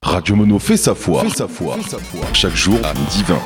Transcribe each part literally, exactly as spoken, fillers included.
Radio Mono fait sa foi. Fait sa foi. Chaque jour à midi vingt.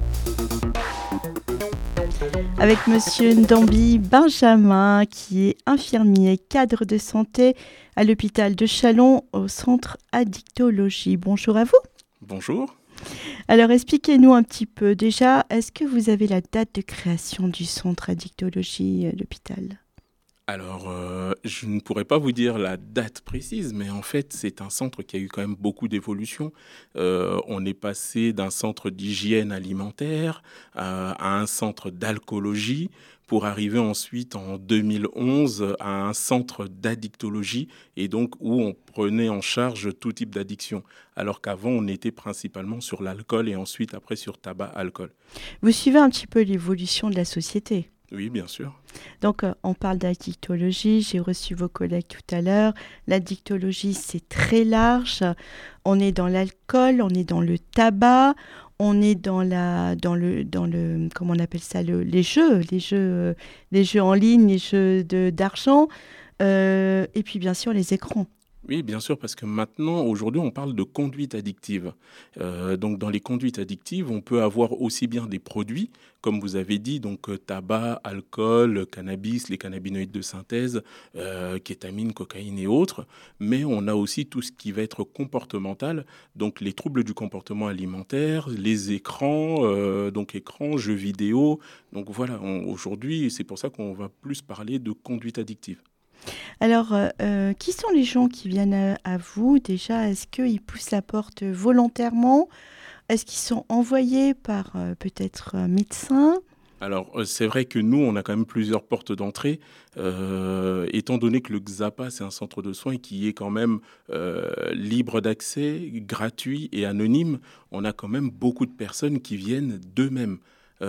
Avec monsieur Ndambi Benjamin, qui est infirmier, cadre de santé à l'hôpital de Châlons, au centre addictologie. Bonjour à vous. Bonjour. Alors, expliquez-nous un petit peu. Déjà, est-ce que vous avez la date de création du centre addictologie à l'hôpital ? Alors, euh, je ne pourrais pas vous dire la date précise, mais en fait, c'est un centre qui a eu quand même beaucoup d'évolution. Euh, on est passé d'un centre d'hygiène alimentaire à, à un centre d'alcoolologie pour arriver ensuite en deux mille onze à un centre d'addictologie et donc où on prenait en charge tout type d'addiction. Alors qu'avant, on était principalement sur l'alcool et ensuite après sur tabac-alcool. Vous suivez un petit peu l'évolution de la société ? Oui, bien sûr. Donc, euh, on parle d'addictologie. J'ai reçu vos collègues tout à l'heure. L'addictologie, c'est très large. On est dans l'alcool, on est dans le tabac, on est dans la, dans le, dans le, comment on appelle ça, le, les jeux, les jeux, euh, les jeux en ligne, les jeux de, d'argent, euh, et puis bien sûr les écrans. Oui, bien sûr, parce que maintenant, aujourd'hui, on parle de conduite addictive. Euh, donc, dans les conduites addictives, on peut avoir aussi bien des produits, comme vous avez dit, donc euh, tabac, alcool, cannabis, les cannabinoïdes de synthèse, euh, kétamine, cocaïne et autres. Mais on a aussi tout ce qui va être comportemental, donc les troubles du comportement alimentaire, les écrans, euh, donc écrans, jeux vidéo. Donc voilà, on, aujourd'hui, c'est pour ça qu'on va plus parler de conduite addictive. Alors, euh, qui sont les gens qui viennent à, à vous déjà ? Est-ce qu'ils poussent la porte volontairement ? Est-ce qu'ils sont envoyés par euh, peut-être un médecin ? Alors, c'est vrai que nous, on a quand même plusieurs portes d'entrée, euh, étant donné que le Xapa, c'est un centre de soins qui est quand même euh, libre d'accès, gratuit et anonyme. On a quand même beaucoup de personnes qui viennent d'eux-mêmes.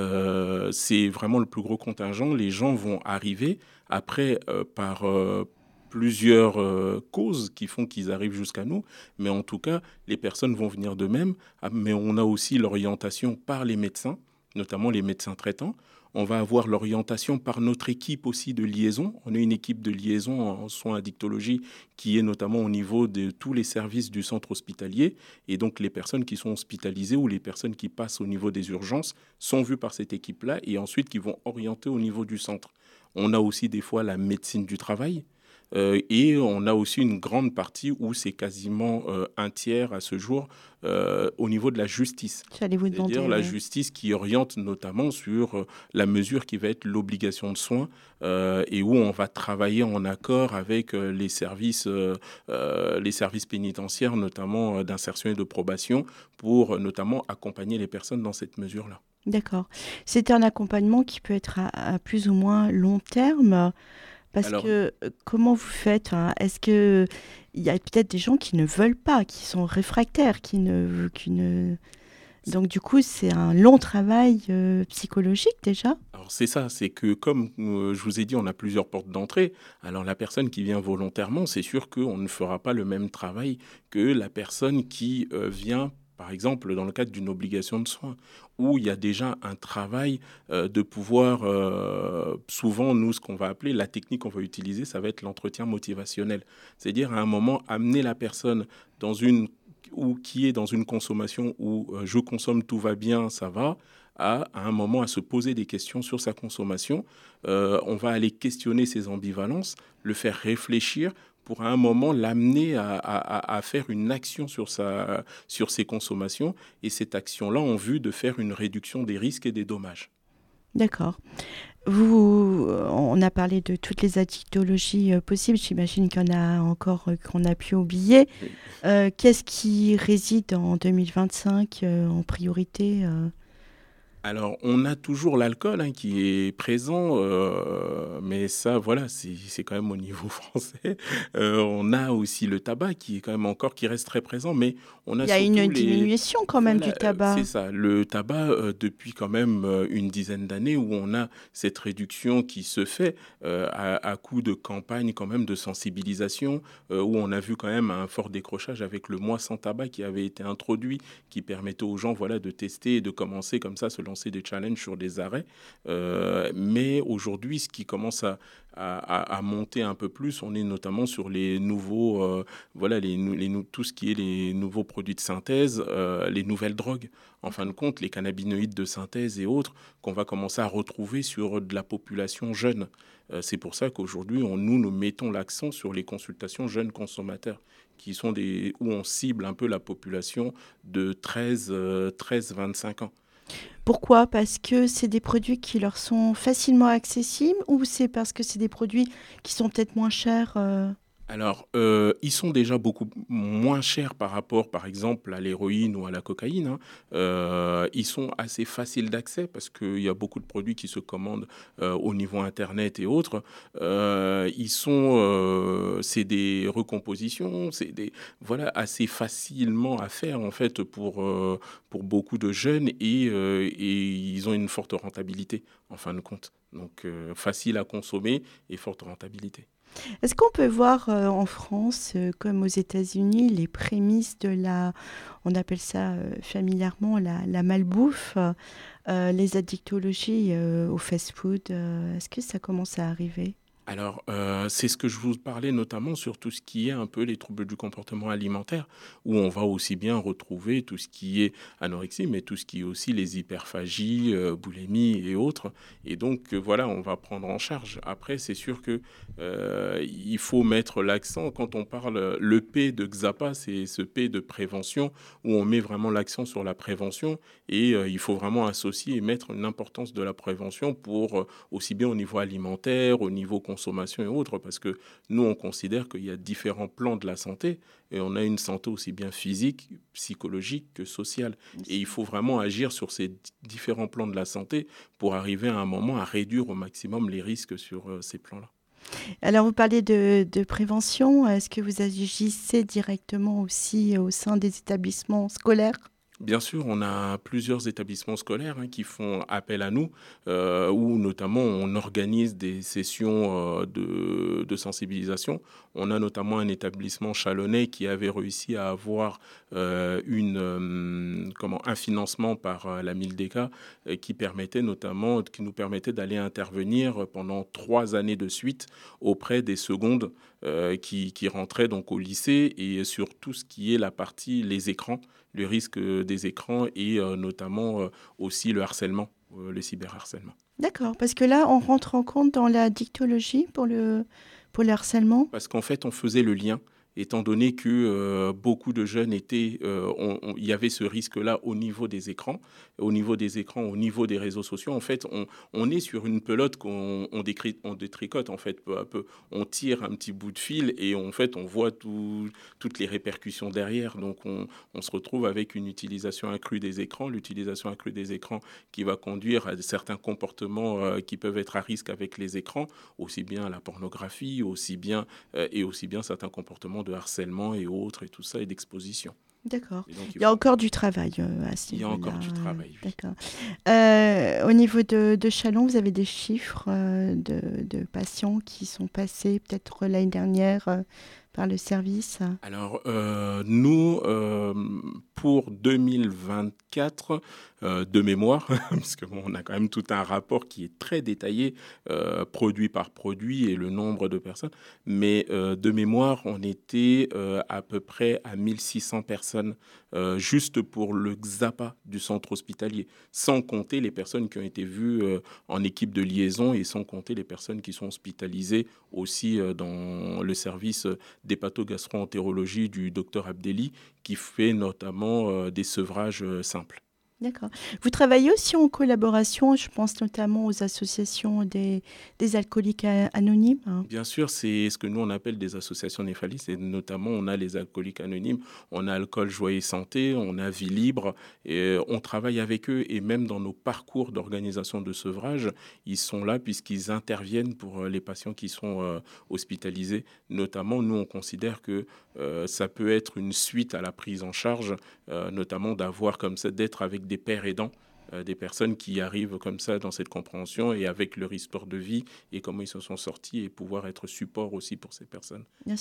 Euh, c'est vraiment le plus gros contingent. Les gens vont arriver après euh, par euh, plusieurs euh, causes qui font qu'ils arrivent jusqu'à nous. Mais en tout cas, les personnes vont venir d'eux-mêmes. Mais on a aussi l'orientation par les médecins, notamment les médecins traitants. On va avoir l'orientation par notre équipe aussi de liaison. On a une équipe de liaison en soins addictologie qui est notamment au niveau de tous les services du centre hospitalier. Et donc, les personnes qui sont hospitalisées ou les personnes qui passent au niveau des urgences sont vues par cette équipe-là et ensuite qui vont orienter au niveau du centre. On a aussi des fois la médecine du travail. Euh, et on a aussi une grande partie où c'est quasiment euh, un tiers à ce jour euh, au niveau de la justice. J'allais vous demander. C'est-à-dire la ouais. justice qui oriente notamment sur euh, la mesure qui va être l'obligation de soins euh, et où on va travailler en accord avec euh, les services, euh, euh, les services pénitentiaires, notamment euh, d'insertion et de probation, pour euh, notamment accompagner les personnes dans cette mesure-là. D'accord. C'est un accompagnement qui peut être à, à plus ou moins long terme. Parce Alors, que euh, comment vous faites hein ? Est-ce que il y a peut-être des gens qui ne veulent pas, qui sont réfractaires, qui ne, qui ne... Donc du coup, c'est un long travail euh, psychologique déjà. Alors c'est ça, c'est que comme euh, je vous ai dit, on a plusieurs portes d'entrée. Alors la personne qui vient volontairement, c'est sûr qu'on ne fera pas le même travail que la personne qui euh, vient, par exemple, dans le cadre d'une obligation de soins, où il y a déjà un travail euh, de pouvoir, euh, souvent, nous, ce qu'on va appeler, la technique qu'on va utiliser, ça va être l'entretien motivationnel. C'est-à-dire, à un moment, amener la personne dans une, ou qui est dans une consommation où euh, je consomme, tout va bien, ça va, à, à un moment à se poser des questions sur sa consommation. Euh, on va aller questionner ses ambivalences, le faire réfléchir, pour à un moment l'amener à, à, à faire une action sur, sa, sur ses consommations et cette action-là en vue de faire une réduction des risques et des dommages. D'accord. Vous, on a parlé de toutes les addictologies euh, possibles. J'imagine qu'il y en a encore euh, qu'on a pu oublier. Oui. Euh, qu'est-ce qui réside en deux mille vingt-cinq euh, en priorité euh Alors, on a toujours l'alcool hein, qui est présent, euh, mais ça, voilà, c'est, c'est quand même au niveau français. Euh, on a aussi le tabac qui est quand même encore, qui reste très présent, mais on a Il y a surtout une les... diminution quand même Voilà, du tabac. c'est ça, le tabac, euh, depuis quand même euh, une dizaine d'années, où on a cette réduction qui se fait euh, à, à coup de campagne quand même de sensibilisation, euh, où on a vu quand même un fort décrochage avec le mois sans tabac qui avait été introduit, qui permettait aux gens voilà, de tester et de commencer comme ça, se lancer des challenges sur des arrêts. Euh, mais aujourd'hui, ce qui commence à, à, à monter un peu plus, on est notamment sur les nouveaux, euh, voilà, les, les, tout ce qui est les nouveaux produits de synthèse, euh, les nouvelles drogues. En fin de compte, les cannabinoïdes de synthèse et autres qu'on va commencer à retrouver sur de la population jeune. Euh, c'est pour ça qu'aujourd'hui, on, nous, nous mettons l'accent sur les consultations jeunes consommateurs, qui sont des, où on cible un peu la population de treize à vingt-cinq ans. Pourquoi ? Parce que c'est des produits qui leur sont facilement accessibles ou c'est parce que c'est des produits qui sont peut-être moins chers euh... Alors, euh, ils sont déjà beaucoup moins chers par rapport, par exemple, à l'héroïne ou à la cocaïne. Hein. Euh, ils sont assez faciles d'accès parce qu'il y a beaucoup de produits qui se commandent euh, au niveau Internet et autres. Euh, ils sont, euh, c'est des recompositions, c'est des, voilà, assez facilement à faire en fait pour, euh, pour beaucoup de jeunes et, euh, et ils ont une forte rentabilité en fin de compte. Donc, euh, facile à consommer et forte rentabilité. Est-ce qu'on peut voir euh, en France, euh, comme aux États-Unis, les prémices de la, on appelle ça euh, familièrement la, la malbouffe, euh, les addictologies euh, au fast-food, euh, est-ce que ça commence à arriver ? Alors, euh, c'est ce que je vous parlais notamment sur tout ce qui est un peu les troubles du comportement alimentaire, où on va aussi bien retrouver tout ce qui est anorexie, mais tout ce qui est aussi les hyperphagies, euh, boulimie et autres. Et donc, euh, voilà, on va prendre en charge. Après, c'est sûr que euh, il faut mettre l'accent, quand on parle, le P de Xapa, c'est ce P de prévention, où on met vraiment l'accent sur la prévention, et euh, il faut vraiment associer et mettre une importance de la prévention pour, euh, aussi bien au niveau alimentaire, au niveau consommation et autres, parce que nous, on considère qu'il y a différents plans de la santé et on a une santé aussi bien physique, psychologique que sociale. Et il faut vraiment agir sur ces différents plans de la santé pour arriver à un moment à réduire au maximum les risques sur euh, ces plans-là. Alors, vous parlez de, de prévention. Est-ce que vous agissez directement aussi au sein des établissements scolaires ? Bien sûr, on a plusieurs établissements scolaires hein, qui font appel à nous, euh, où notamment on organise des sessions euh, de, de sensibilisation. On a notamment un établissement chalonnais qui avait réussi à avoir euh, une, euh, comment, un financement par euh, la Mildeka euh, qui permettait notamment, qui nous permettait d'aller intervenir pendant trois années de suite auprès des secondes euh, qui, qui rentraient donc au lycée et sur tout ce qui est la partie les écrans. Le risque des écrans et euh, notamment euh, aussi le harcèlement, euh, le cyberharcèlement. D'accord, parce que là, on rentre en compte dans la dictologie pour le, pour le harcèlement ? Parce qu'en fait, on faisait le lien, étant donné que euh, beaucoup de jeunes étaient... Euh, on, on, il y avait ce risque-là au niveau des écrans, au niveau des écrans, au niveau des réseaux sociaux. En fait, on, on est sur une pelote qu'on on décrit, on détricote, en fait, peu à peu. On tire un petit bout de fil et en fait, on voit tout, toutes les répercussions derrière. Donc, on, on se retrouve avec une utilisation accrue des écrans, l'utilisation accrue des écrans qui va conduire à certains comportements euh, qui peuvent être à risque avec les écrans, aussi bien la pornographie, aussi bien, euh, et aussi bien certains comportements de harcèlement et autres, et tout ça, et d'exposition. D'accord. Donc, il, il y a encore du travail euh, à ce Il y a niveau-là. encore du travail, oui. D'accord. Euh, au niveau de, de Châlons, vous avez des chiffres euh, de, de patients qui sont passés peut-être l'année dernière euh, par le service ? Alors, euh, nous, euh, pour deux mille vingt-quatre, euh, de mémoire, parce que bon, on a quand même tout un rapport qui est très détaillé, euh, produit par produit et le nombre de personnes, mais euh, de mémoire, on était euh, à peu près à mille six cents personnes euh, juste pour le Xapa du centre hospitalier, sans compter les personnes qui ont été vues euh, en équipe de liaison et sans compter les personnes qui sont hospitalisées aussi euh, dans le service d'hépatogastro-entérologie du docteur Abdelli, qui fait notamment euh, des sevrages euh, simples. D'accord. Vous travaillez aussi en collaboration, je pense notamment aux associations des, des alcooliques anonymes. Hein. Bien sûr, c'est ce que nous on appelle des associations néphralistes, et notamment on a les alcooliques anonymes, on a Alcool, Joie et Santé, on a Vie Libre, et on travaille avec eux, et même dans nos parcours d'organisation de sevrage, ils sont là puisqu'ils interviennent pour les patients qui sont euh, hospitalisés. Notamment, nous on considère que euh, ça peut être une suite à la prise en charge, euh, notamment d'avoir comme ça, d'être avec des pères aidants, euh, des personnes qui arrivent comme ça dans cette compréhension et avec leur histoire de vie et comment ils se sont sortis et pouvoir être support aussi pour ces personnes. Bien sûr.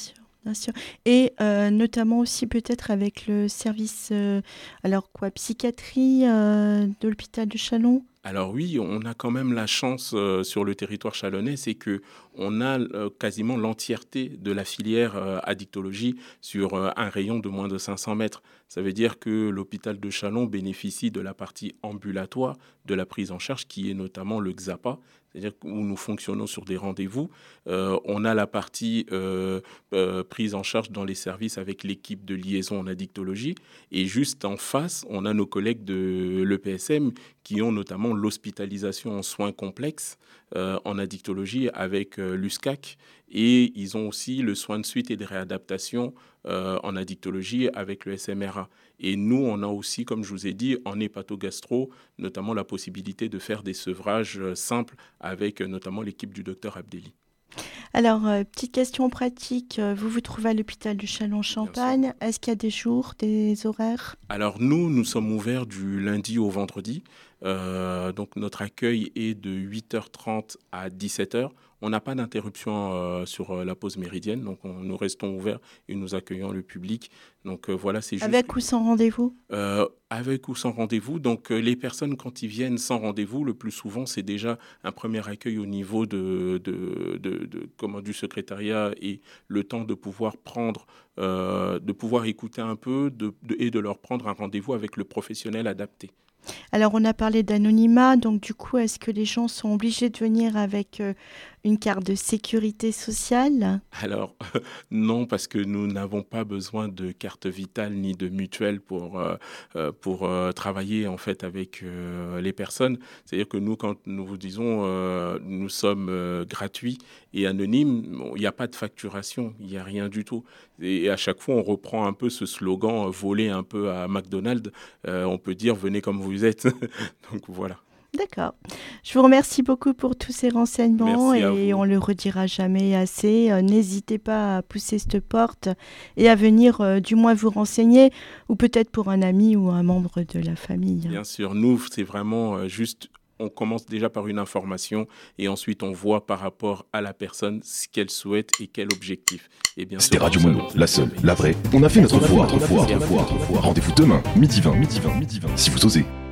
Bien sûr. Et euh, notamment aussi peut-être avec le service, euh, alors quoi, psychiatrie euh, de l'hôpital de Châlons. Alors oui, on a quand même la chance euh, sur le territoire chalonnais, c'est que on a euh, quasiment l'entièreté de la filière euh, addictologie sur euh, un rayon de moins de cinq cents mètres. Ça veut dire que l'hôpital de Châlons bénéficie de la partie ambulatoire de la prise en charge, qui est notamment le X A P A, c'est-à-dire où nous fonctionnons sur des rendez-vous. Euh, on a la partie euh, euh, prise en charge dans les services avec l'équipe de liaison en addictologie. Et juste en face, on a nos collègues de l'E P S M qui ont notamment l'hospitalisation en soins complexes euh, en addictologie avec euh, l'U S C A C. Et ils ont aussi le soin de suite et de réadaptation euh, en addictologie avec le S M R A. Et nous, on a aussi, comme je vous ai dit, en hépatogastro, notamment la possibilité de faire des sevrages euh, simples avec euh, notamment l'équipe du docteur Abdelli. Alors, euh, petite question pratique, euh, vous vous trouvez à l'hôpital de Châlons-Champagne. Est-ce qu'il y a des jours, des horaires ? Alors nous, nous sommes ouverts du lundi au vendredi. Euh, donc notre accueil est de huit heures trente à dix-sept heures. On n'a pas d'interruption euh, sur euh, la pause méridienne, donc on, nous restons ouverts et nous accueillons le public. Donc euh, voilà, c'est juste... Avec ou sans rendez-vous ? euh, Avec ou sans rendez-vous. Donc euh, les personnes, quand ils viennent sans rendez-vous, le plus souvent, c'est déjà un premier accueil au niveau de, de, de, de, comment, du secrétariat et le temps de pouvoir prendre, euh, de pouvoir écouter un peu de, de, et de leur prendre un rendez-vous avec le professionnel adapté. Alors, on a parlé d'anonymat, donc du coup, est-ce que les gens sont obligés de venir avec euh, une carte de sécurité sociale ? Alors, euh, non, parce que nous n'avons pas besoin de carte vitale ni de mutuelle pour, euh, pour euh, travailler en fait avec euh, les personnes. C'est-à-dire que nous, quand nous vous disons euh, nous sommes euh, gratuits et anonymes, bon, il n'y a pas de facturation, il n'y a rien du tout. Et à chaque fois, on reprend un peu ce slogan euh, volé un peu à McDonald's. Euh, on peut dire venez comme vous êtes. Donc voilà. D'accord. Je vous remercie beaucoup pour tous ces renseignements. Merci à et vous. on le redira jamais assez. Euh, n'hésitez pas à pousser cette porte et à venir euh, du moins vous renseigner, ou peut-être pour un ami ou un membre de la famille. Bien sûr, nous, c'est vraiment euh, juste, on commence déjà par une information et ensuite on voit par rapport à la personne ce qu'elle souhaite et quel objectif. Et bien C'était sûr, Radio ça, Mono, donc, la seule, la vraie. On a fait notre foi, notre foi, notre foi. Rendez-vous demain, midi vingt, midi vingt, midi vingt, si vous osez.